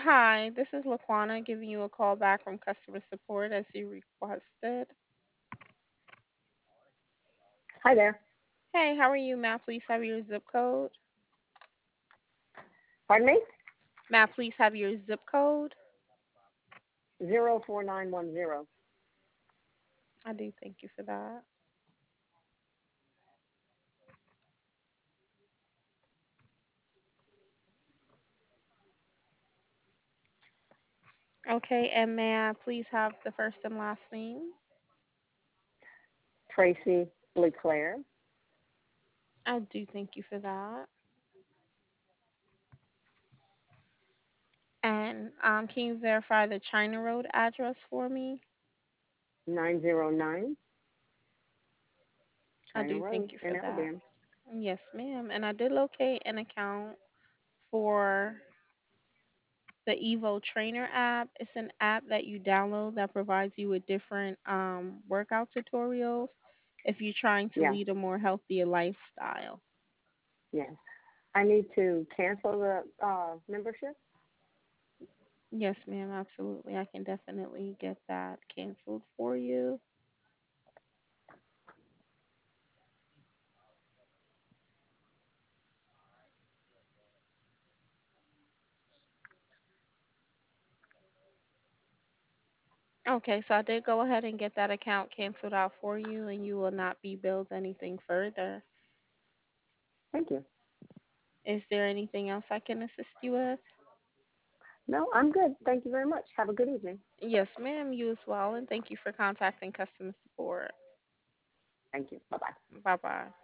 Hi, this is Laquana giving you a call back from customer support as you requested. Hi there. Hey, how are you? May I please have your zip code? Pardon me? May I please have your zip code? 04910. I do thank you for that. Okay, and may I please have the first and last name? Tracy LeClaire. I do thank you for that. And can you verify the China Road address for me? 909 I China do Road thank you in for that. Alabama. Yes, ma'am. And I did locate an account for the Evo Trainer app. It's an app that you download that provides you with different workout tutorials if you're trying to Yeah, lead a more healthier lifestyle. yes. I need to cancel the membership. Yes, ma'am, absolutely. I can definitely get that canceled for you. Okay, so I did go ahead and get that account canceled out for you, and you will not be billed anything further. Thank you. Is there anything else I can assist you with? No, I'm good. Thank you very much. Have a good evening. Yes, ma'am, you as well, and thank you for contacting customer support. Thank you. Bye bye. Bye bye.